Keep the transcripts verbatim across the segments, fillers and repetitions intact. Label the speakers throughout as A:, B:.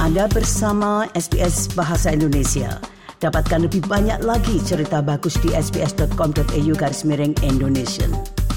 A: Anda bersama S B S Bahasa Indonesia. Dapatkan lebih banyak lagi cerita bagus di sbs.com.au garis miring Indonesian.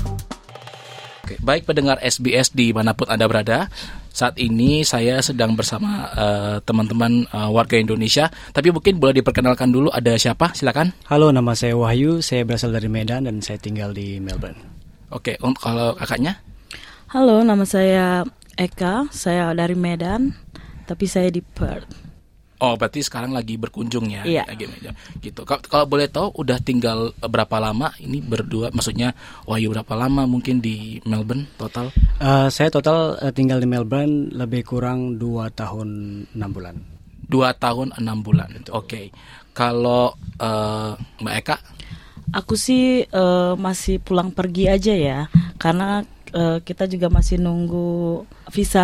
B: Oke, baik pendengar S B S dimanapun Anda berada, saat ini saya sedang bersama uh, teman-teman uh, warga Indonesia. Tapi mungkin boleh diperkenalkan dulu, ada siapa? Silakan.
C: Halo, nama saya Wahyu, saya berasal dari Medan dan saya tinggal di Melbourne.
B: Oke, um, kalau kakaknya?
D: Halo, nama saya Eka, saya dari Medan, tapi saya di Perth.
B: Oh, berarti sekarang lagi berkunjung ya?
D: Iya.
B: Lagi, gitu. Kalau, kalau boleh tahu, udah tinggal berapa lama ini berdua? Maksudnya, Wahyu berapa lama mungkin di Melbourne total?
C: Uh, saya total uh, tinggal di Melbourne lebih kurang dua tahun enam bulan.
B: Dua tahun enam bulan. Oke. Okay. Kalau uh, Mbak Eka?
D: Aku sih uh, masih pulang pergi aja ya, karena uh, kita juga masih nunggu visa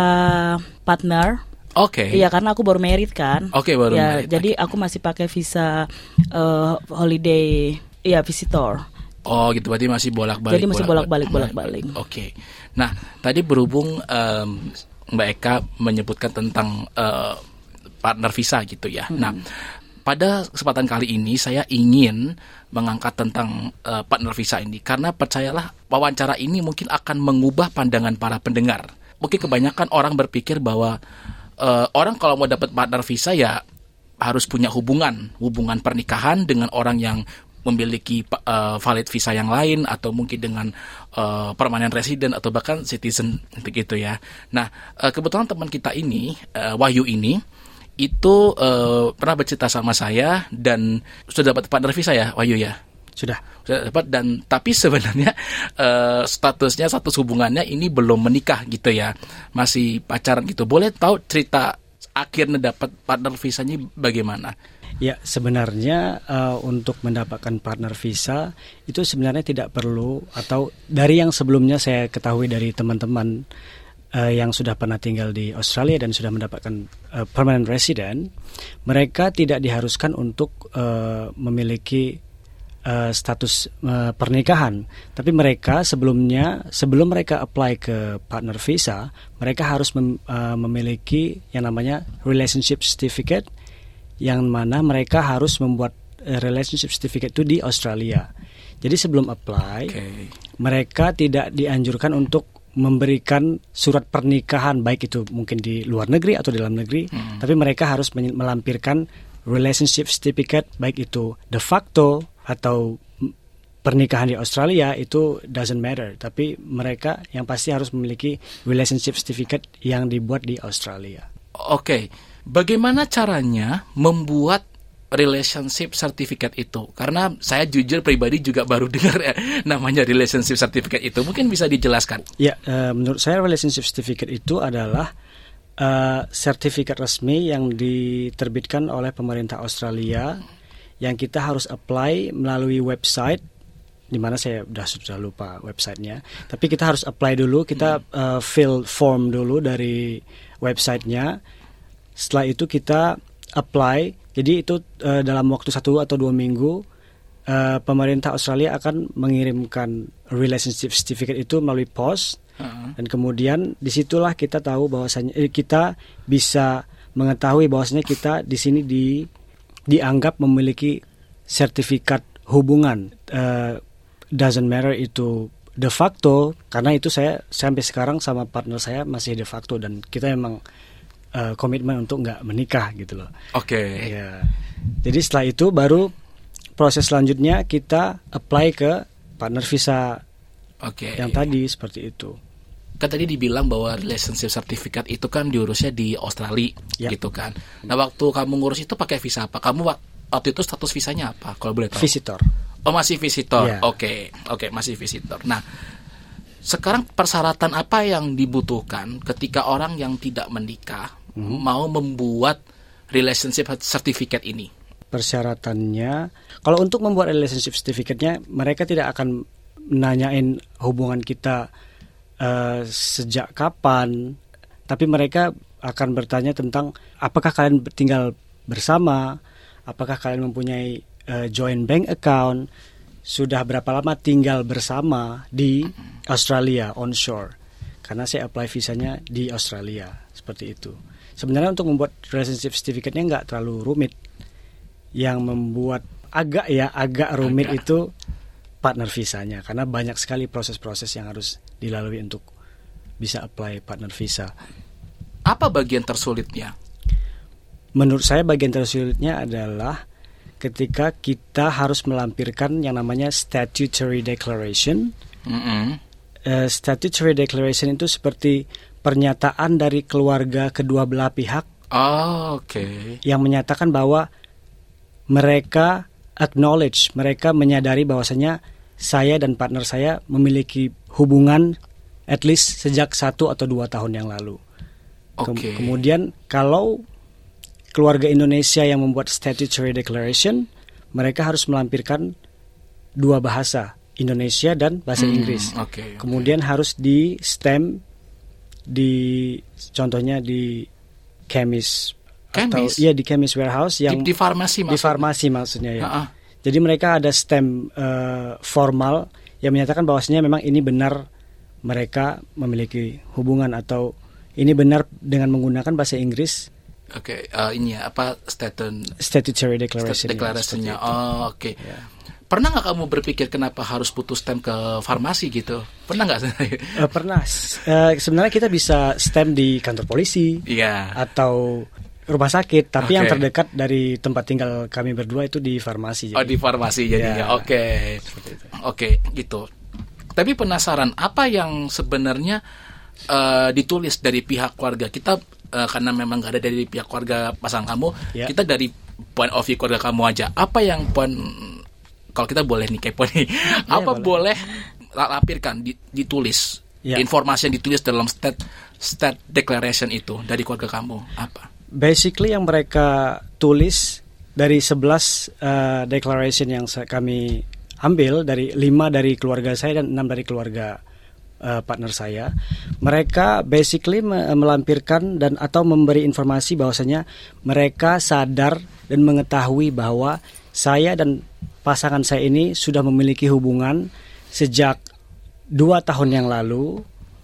D: partner.
B: Oke. Okay.
D: Iya, karena aku baru married kan.
B: Oke, okay, baru
D: ya,
B: married.
D: Jadi aku masih pakai visa uh, holiday, ya visitor.
B: Oh, gitu. Berarti masih bolak-balik.
D: Jadi masih bolak-balik, bolak-balik.
B: Oke. Okay. Nah, tadi berhubung um, Mbak Eka menyebutkan tentang uh, partner visa gitu ya. Hmm. Nah, pada kesempatan kali ini saya ingin mengangkat tentang uh, partner visa ini karena percayalah wawancara ini mungkin akan mengubah pandangan para pendengar. Mungkin kebanyakan orang berpikir bahwa uh, orang kalau mau dapat partner visa ya harus punya hubungan, hubungan pernikahan dengan orang yang memiliki uh, valid visa yang lain atau mungkin dengan uh, permanent resident atau bahkan citizen gitu ya. Nah, uh, kebetulan teman kita ini, uh, Wahyu ini itu uh, pernah bercerita sama saya dan sudah dapat partner visa ya, Wahyu ya?
C: Sudah.
B: Sudah dapat, dan tapi sebenarnya uh, statusnya, status hubungannya ini belum menikah gitu ya, masih pacaran gitu. Boleh tahu cerita akhirnya dapat partner visanya bagaimana?
C: Ya, sebenarnya uh, untuk mendapatkan partner visa itu sebenarnya tidak perlu, atau dari yang sebelumnya saya ketahui dari teman-teman Uh, yang sudah pernah tinggal di Australia dan sudah mendapatkan uh, permanent resident, mereka tidak diharuskan untuk uh, memiliki uh, status uh, pernikahan. Tapi mereka sebelumnya, sebelum mereka apply ke partner visa, mereka harus mem, uh, memiliki yang namanya relationship certificate, yang mana mereka harus membuat uh, relationship certificate itu di Australia. Jadi sebelum apply, okay, mereka tidak dianjurkan untuk memberikan surat pernikahan, baik itu mungkin di luar negeri atau di dalam negeri, hmm. tapi mereka harus melampirkan relationship certificate, baik itu de facto atau pernikahan di Australia, itu doesn't matter, tapi mereka yang pasti harus memiliki relationship certificate yang dibuat di Australia.
B: Oke, okay. Bagaimana caranya membuat relationship certificate itu? Karena saya jujur pribadi juga baru dengar ya, namanya relationship certificate itu. Mungkin bisa dijelaskan?
C: Ya, uh, menurut saya relationship certificate itu adalah uh, sertifikat resmi yang diterbitkan oleh pemerintah Australia, yang kita harus apply melalui website, di mana saya sudah sudah lupa websitenya. Tapi kita harus apply dulu, kita uh, fill form dulu dari websitenya. Setelah itu kita apply. Jadi itu uh, dalam waktu satu atau dua minggu uh, pemerintah Australia akan mengirimkan relationship certificate itu melalui pos, uh-huh. dan kemudian disitulah kita tahu bahwasanya eh, kita bisa mengetahui bahwasanya kita di sini di dianggap memiliki sertifikat hubungan. Uh, doesn't matter itu de facto, karena itu saya sampai sekarang sama partner saya masih de facto dan kita memang Uh, komitmen untuk nggak menikah gitu loh.
B: Oke. Okay.
C: Ya. Jadi setelah itu baru proses selanjutnya kita apply ke partner visa. Oke. Okay. Yang tadi seperti itu.
B: Kan tadi dibilang bahwa relationship certificate itu kan diurusnya di Australia, ya, gitu kan. Nah, waktu kamu ngurus itu pakai visa apa? Kamu waktu itu status visanya apa? Kalau boleh tahu.
C: Visitor.
B: Oh, masih visitor.
C: Ya.
B: Oke. Oke, masih visitor. Nah, sekarang persyaratan apa yang dibutuhkan ketika orang yang tidak menikah hmm. mau membuat relationship certificate ini?
C: Persyaratannya, kalau untuk membuat relationship certificate-nya, mereka tidak akan nanyain hubungan kita uh, sejak kapan, tapi mereka akan bertanya tentang apakah kalian tinggal bersama, apakah kalian mempunyai uh, joint bank account, sudah berapa lama tinggal bersama di Australia onshore, karena saya apply visanya di Australia, seperti itu. sebenarnya untuk membuat relationship certificate-nya nggak terlalu rumit. Yang membuat agak ya agak rumit agak. Itu partner visanya, karena banyak sekali proses-proses yang harus dilalui untuk bisa apply partner visa.
B: Apa bagian tersulitnya?
C: Menurut saya bagian tersulitnya adalah ketika kita harus melampirkan yang namanya statutory declaration. Mm-hmm. Uh, statutory declaration itu seperti pernyataan dari keluarga kedua belah pihak.
B: Oh, oke. Okay.
C: Yang menyatakan bahwa mereka acknowledge, mereka menyadari bahwasanya saya dan partner saya memiliki hubungan at least sejak satu atau dua tahun yang lalu.
B: Okay.
C: Kem- kemudian kalau keluarga Indonesia yang membuat statutory declaration, mereka harus melampirkan dua bahasa, Indonesia dan bahasa hmm, Inggris.
B: Okay,
C: kemudian
B: okay.
C: harus di stamp di contohnya di chemist. Atau iya di chemist warehouse yang
B: di, di farmasi maksudnya.
C: Di farmasi maksudnya ya.
B: Uh-uh.
C: Jadi mereka ada stamp uh, formal yang menyatakan bahwasanya memang ini benar mereka memiliki hubungan atau ini benar dengan menggunakan bahasa Inggris.
B: Oke, okay, uh, ini ya apa statun
C: statutory declaration.
B: Declaration-nya. Oh, oke. Okay. Yeah. Pernah nggak kamu berpikir kenapa harus putus stamp ke farmasi gitu? Pernah nggak?
C: uh, pernah. Uh, sebenarnya kita bisa stamp di kantor polisi.
B: Iya. Yeah.
C: Atau rumah sakit, tapi okay. yang terdekat dari tempat tinggal kami berdua itu di farmasi.
B: Jadi. Oh, di farmasi jadinya. Oke. Oke, okay, gitu. Tapi penasaran, apa yang sebenarnya uh, ditulis dari pihak keluarga kita, uh, karena memang nggak ada dari pihak keluarga pasangan kamu, yeah. kita dari point of view keluarga kamu aja. Apa yang point, kalau kita boleh nih kepo nih, yeah, apa boleh, boleh lampirkan, ditulis, yeah. informasi yang ditulis dalam state state declaration itu dari keluarga kamu apa?
C: Basically yang mereka tulis dari sebelas uh, declaration yang kami ambil, dari lima dari keluarga saya dan enam dari keluarga uh, partner saya, mereka basically me- melampirkan dan atau memberi informasi bahwasanya mereka sadar dan mengetahui bahwa saya dan pasangan saya ini sudah memiliki hubungan sejak dua tahun yang lalu,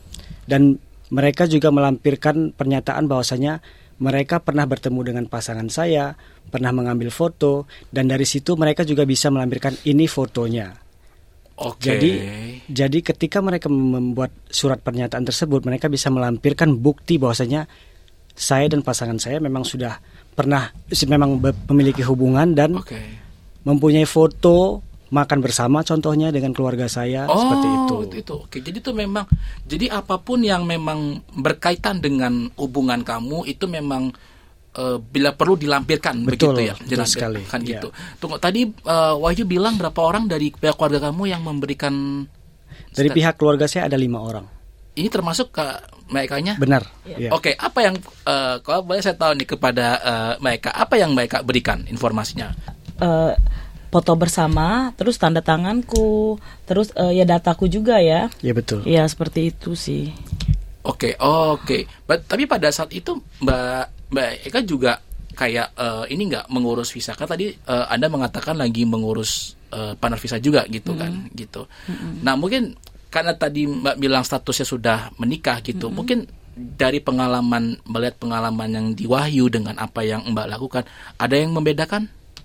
C: dan mereka juga melampirkan pernyataan bahwasanya mereka pernah bertemu dengan pasangan saya, pernah mengambil foto, dan dari situ mereka juga bisa melampirkan ini fotonya.
B: Oke. Okay.
C: Jadi, jadi ketika mereka membuat surat pernyataan tersebut, mereka bisa melampirkan bukti bahwasanya saya dan pasangan saya memang sudah pernah, memang memiliki hubungan dan
B: okay.
C: mempunyai foto makan bersama contohnya dengan keluarga saya,
B: oh,
C: seperti itu.
B: itu. itu. Oke, jadi itu memang, jadi apapun yang memang berkaitan dengan hubungan kamu itu memang uh, bila perlu dilampirkan.
C: Betul,
B: begitu ya,
C: betul sekali.
B: Kan
C: ya.
B: gitu. Tunggu, tadi uh, Wahyu bilang berapa orang dari pihak keluarga kamu yang memberikan?
C: Dari stat- pihak keluarga saya ada lima orang.
B: Ini termasuk ke mereka-nya?
C: Benar.
B: Ya. Oke, apa yang uh, kalau boleh saya tahu nih kepada uh, mereka, apa yang mereka berikan informasinya?
D: Uh, foto bersama, terus tanda tanganku, terus uh, ya dataku juga ya.
C: Iya betul.
D: Ya seperti itu sih.
B: Oke, okay, oke. Okay. Tapi pada saat itu Mbak Mbak Eka juga kayak uh, ini nggak mengurus visa, kan tadi uh, Anda mengatakan lagi mengurus uh, partner visa juga gitu mm-hmm. kan, gitu. Mm-hmm. Nah mungkin karena tadi Mbak bilang statusnya sudah menikah gitu, mm-hmm. mungkin dari pengalaman melihat pengalaman yang di Wahyu dengan apa yang Mbak lakukan, ada yang membedakan?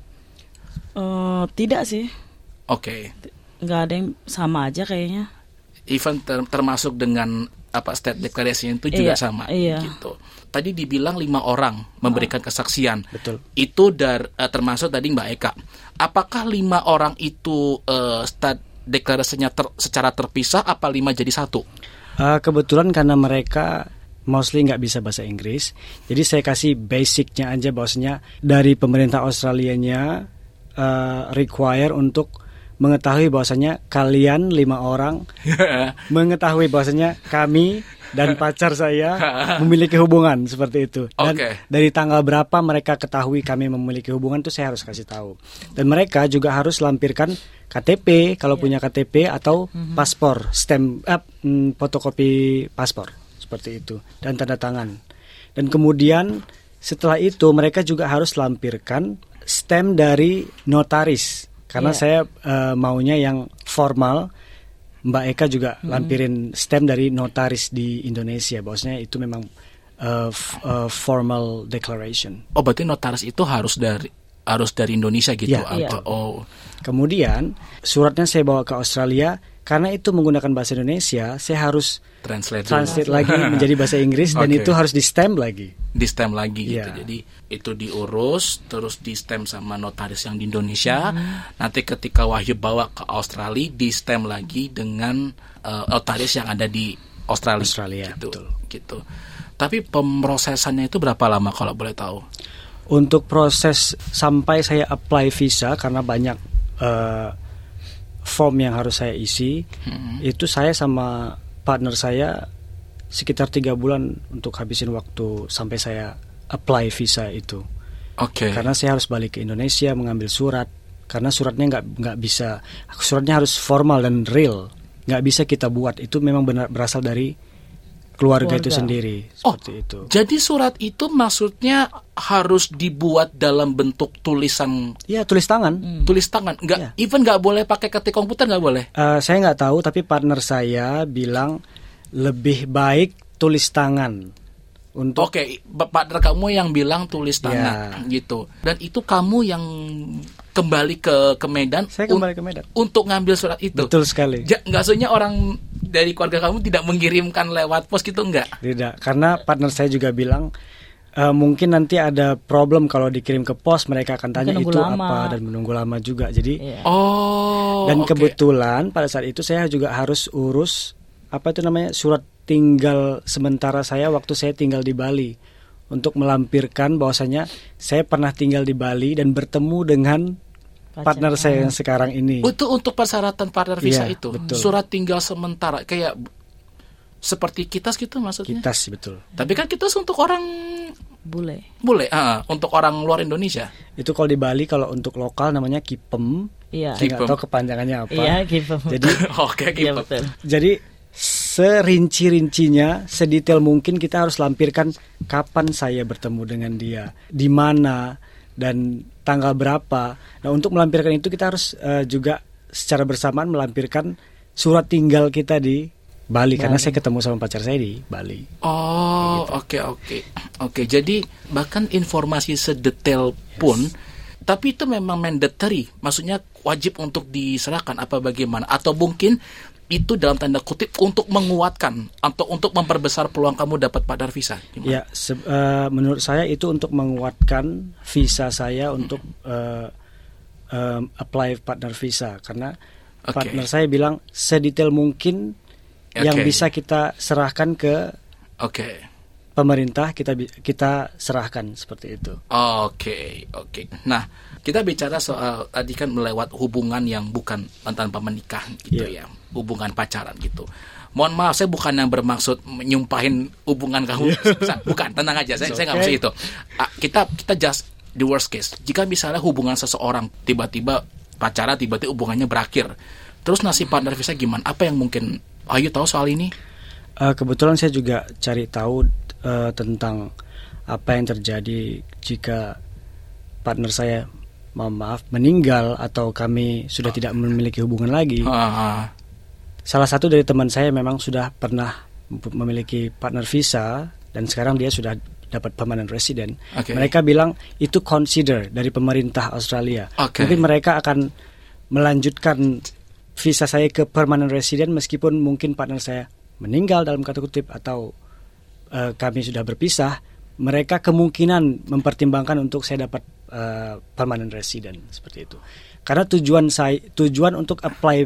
D: Uh, tidak sih.
B: Oke. Okay.
D: Nggak ada yang sama aja kayaknya.
B: Even ter- termasuk dengan apa state declaration itu juga
D: iya,
B: sama.
D: Iya.
B: Gitu. Tadi dibilang lima orang memberikan oh. kesaksian.
C: Betul.
B: Itu dar, uh, termasuk tadi Mbak Eka. Apakah lima orang itu uh, state declaration-nya ter- secara terpisah? Apa lima jadi satu?
C: Uh, kebetulan karena mereka mostly nggak bisa bahasa Inggris, jadi saya kasih basicnya aja bahwasanya dari pemerintah Australianya Uh, require untuk mengetahui bahwasanya kalian lima orang mengetahui bahwasanya kami dan pacar saya memiliki hubungan seperti itu. Dan
B: okay.
C: dari tanggal berapa mereka ketahui kami memiliki hubungan itu saya harus kasih tahu. Dan mereka juga harus lampirkan K T P kalau yeah. punya K T P atau mm-hmm. paspor, stamp, eh, fotokopi paspor seperti itu dan tanda tangan. Dan kemudian setelah itu mereka juga harus lampirkan stamp dari notaris, karena yeah. saya uh, maunya yang formal. Mbak Eka juga mm-hmm. lampirin stamp dari notaris di Indonesia, bahwasanya itu memang uh, f- uh, formal declaration.
B: Oh, berarti notaris itu harus dari harus dari Indonesia gitu
C: Ya,
B: atau
D: iya.
B: oh.
C: Kemudian suratnya saya bawa ke Australia, karena itu menggunakan bahasa Indonesia, saya harus
B: Translate,
C: translate lagi menjadi bahasa Inggris dan
B: Oke.
C: itu harus di stamp lagi.
B: di stamp lagi gitu.
C: Iya.
B: Jadi itu diurus terus di stamp sama notaris yang di Indonesia. Nanti ketika Wahyu bawa ke Australia di stamp lagi dengan uh, notaris yang ada di Australia.
C: Australia,
B: gitu.
C: betul.
B: Gitu. Tapi pemrosesannya itu berapa lama kalau boleh tahu?
C: Untuk proses sampai saya apply visa, karena banyak uh, form yang harus saya isi,
B: Hmm.
C: itu saya sama partner saya sekitar tiga bulan untuk habisin waktu sampai saya apply visa itu.
B: Oke.
C: Karena saya harus balik ke Indonesia mengambil surat, karena suratnya nggak nggak bisa, suratnya harus formal dan real, nggak bisa kita buat, itu memang benar berasal dari keluarga, itu
D: Keluarga.
C: sendiri,
B: Oh,
C: seperti itu.
B: jadi surat itu maksudnya harus dibuat dalam bentuk tulisan
C: Ya, tulis tangan.
B: tulis tangan, nggak
C: Iya.
B: even nggak boleh pakai ketik komputer, nggak boleh.
C: Eh, saya nggak tahu, tapi partner saya bilang lebih baik tulis tangan untuk.
B: Oke, partner kamu yang bilang tulis tangan gitu. Dan itu kamu yang kembali ke ke Medan.
C: Saya
B: un-
C: kembali ke Medan.
B: untuk ngambil surat itu.
C: Betul sekali.
B: Ja, nggak sebenarnya orang dari keluarga kamu tidak mengirimkan lewat pos gitu, nggak?
C: Tidak, karena partner saya juga bilang eh, mungkin nanti ada problem kalau dikirim ke pos, mereka akan tanya
D: Menunggu
C: itu
D: lama.
C: apa dan menunggu lama juga. Jadi
D: Iya.
B: Oh.
C: dan
B: oke.
C: kebetulan pada saat itu saya juga harus urus apa itu namanya surat tinggal sementara saya waktu saya tinggal di Bali, untuk melampirkan bahwasanya saya pernah tinggal di Bali dan bertemu dengan partner
D: Pacar.
C: saya yang sekarang ini.
B: Itu untuk persyaratan partner visa
C: Iya,
B: itu.
C: betul.
B: Surat tinggal sementara kayak seperti kitas gitu maksudnya.
C: Kita sih betul.
B: Tapi kan kitas untuk orang
D: Bule.
B: boleh, ah, untuk orang luar Indonesia.
C: Itu kalau di Bali, kalau untuk lokal namanya kipem.
D: Iya.
C: Saya nggak
B: Kipem.
C: tahu kepanjangannya apa.
D: Iya, gitu.
C: Jadi
B: Oke,
D: Iya,
B: gitu.
D: betul.
C: jadi serinci-rincinya, sedetail mungkin kita harus lampirkan kapan saya bertemu dengan dia, di mana dan tanggal berapa. Nah, untuk melampirkan itu kita harus eh, juga secara bersamaan melampirkan surat tinggal kita di Bali, karena saya ketemu sama pacar saya di Bali.
B: Oh, oke oke. Oke, jadi bahkan informasi sedetail pun tapi itu memang mandatory, maksudnya wajib untuk diserahkan apa bagaimana, atau mungkin itu dalam tanda kutip untuk menguatkan atau untuk memperbesar peluang kamu dapat partner visa. Gimana?
C: Ya, se- eh, menurut saya itu untuk menguatkan visa saya untuk eh, eh, apply partner visa, karena
B: Oke.
C: partner saya bilang sedetail mungkin yang
B: Oke.
C: bisa kita serahkan ke
B: Oke.
C: pemerintah, kita bi- kita serahkan seperti itu.
B: Oke, oke. Nah, kita bicara soal tadi kan melewat hubungan yang bukan tanpa menikah gitu
C: Iya.
B: ya, hubungan pacaran gitu. Mohon maaf, saya bukan yang bermaksud menyumpahin hubungan kamu, Sa- bukan, tenang aja, saya
C: It's
B: saya nggak
C: okay.
B: maksud itu. Ah, kita kita just the worst case. Jika misalnya hubungan seseorang tiba-tiba pacaran, tiba-tiba hubungannya berakhir, terus nasib partner visa gimana? Apa yang mungkin Ayu tahu soal ini?
C: Eh, kebetulan saya juga cari tahu eh, tentang apa yang terjadi jika partner saya, mohon maaf, meninggal atau kami sudah tidak memiliki hubungan lagi.
B: Ah,
C: Salah satu dari teman saya memang sudah pernah memiliki partner visa dan sekarang dia sudah dapat permanent resident.
B: Oke.
C: Mereka bilang itu consider dari pemerintah Australia.
B: Oke.
C: Mungkin mereka akan melanjutkan visa saya ke permanent resident meskipun mungkin partner saya meninggal dalam kata kutip atau eh, kami sudah berpisah. Mereka kemungkinan mempertimbangkan untuk saya dapat eh, permanent resident seperti itu. Karena tujuan saya tujuan untuk apply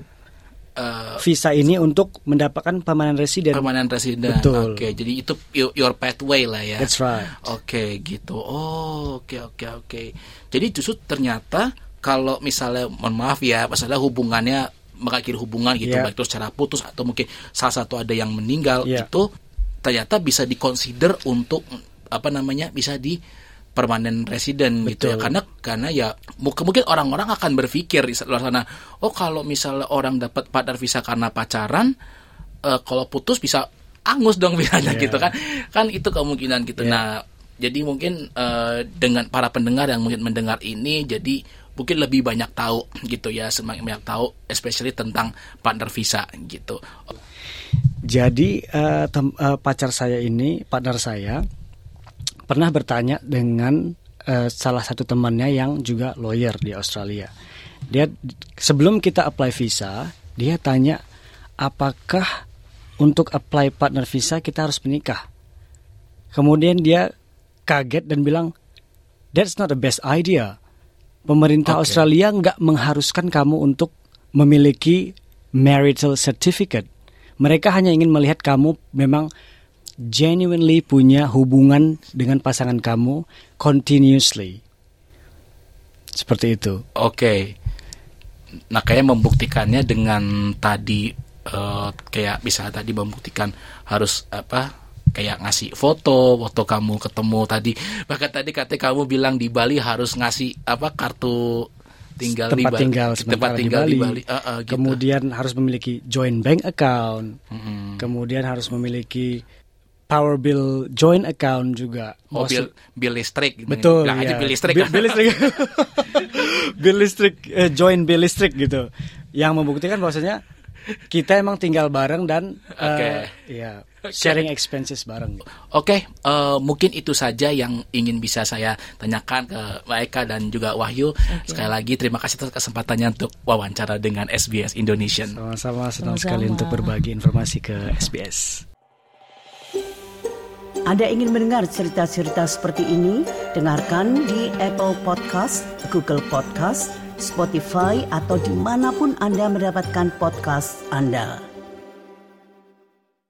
B: eh,
C: visa ini untuk mendapatkan permanent resident.
B: permanent resident.
C: Betul.
B: Oke, jadi itu your, your pathway lah ya.
C: That's right.
B: Oke, gitu. Oh, oke oke oke. Jadi justru ternyata kalau misalnya, mohon maaf ya, misalnya hubungannya mengakhiri hubungan gitu,
C: Yeah.
B: baik itu secara putus atau mungkin salah satu ada yang meninggal,
C: Yeah.
B: itu ternyata bisa dikonsider untuk apa namanya, bisa di permanent resident gitu ya,
C: Betul.
B: karena karena ya mungkin mungkin orang-orang akan berpikir di luar sana, oh kalau misalnya orang dapat partner visa karena pacaran, eh, kalau putus bisa angus dong visanya
C: Yeah.
B: gitu kan, kan itu kemungkinan gitu.
C: Yeah.
B: Nah, jadi mungkin eh, dengan para pendengar yang mungkin mendengar ini, jadi mungkin lebih banyak tahu gitu ya, semakin banyak tahu, especially tentang partner visa gitu.
C: Jadi eh, tem- eh, pacar saya ini, partner saya, pernah bertanya dengan uh, salah satu temannya yang juga lawyer di Australia. Dia sebelum kita apply visa, dia tanya apakah untuk apply partner visa kita harus menikah. Kemudian dia kaget dan bilang, that's not the best idea. Pemerintah okay. Australia nggak mengharuskan kamu untuk memiliki marital certificate. Mereka hanya ingin melihat kamu memang genuinely punya hubungan dengan pasangan kamu continuously. Seperti itu. Oke.
B: Okay. Nah, kayak membuktikannya dengan tadi uh, kayak bisa tadi membuktikan harus apa? Kayak ngasih foto, foto kamu ketemu tadi. Bahkan tadi katanya kamu bilang di Bali harus ngasih apa kartu tinggal
C: tempat
B: di Bali.
C: tinggal
B: tempat tinggal di Bali. Di Bali. Uh, uh, gitu.
C: Kemudian harus memiliki joint bank account.
B: Mm-hmm.
C: Kemudian harus memiliki power bill joint account juga.
B: Oh, bill, bill listrik. Gitu.
C: Betul.
B: Bilang
C: ya.
B: aja bill listrik.
C: Bill, bill listrik. bill listrik, eh, joint bill listrik gitu. Yang membuktikan bahwasanya kita emang tinggal bareng dan
B: okay.
C: uh, ya sharing expenses bareng.
B: Oke, okay, uh, mungkin itu saja yang ingin bisa saya tanyakan ke Mbak Eka dan juga Wahyu. Okay. Sekali lagi terima kasih atas kesempatannya untuk wawancara dengan S B S Indonesian.
C: Sama-sama, senang
D: Sama-sama.
C: sekali untuk berbagi informasi ke S B S.
A: Anda ingin mendengar cerita-cerita seperti ini? Dengarkan di Apple Podcast, Google Podcast, Spotify, atau dimanapun Anda mendapatkan podcast Anda.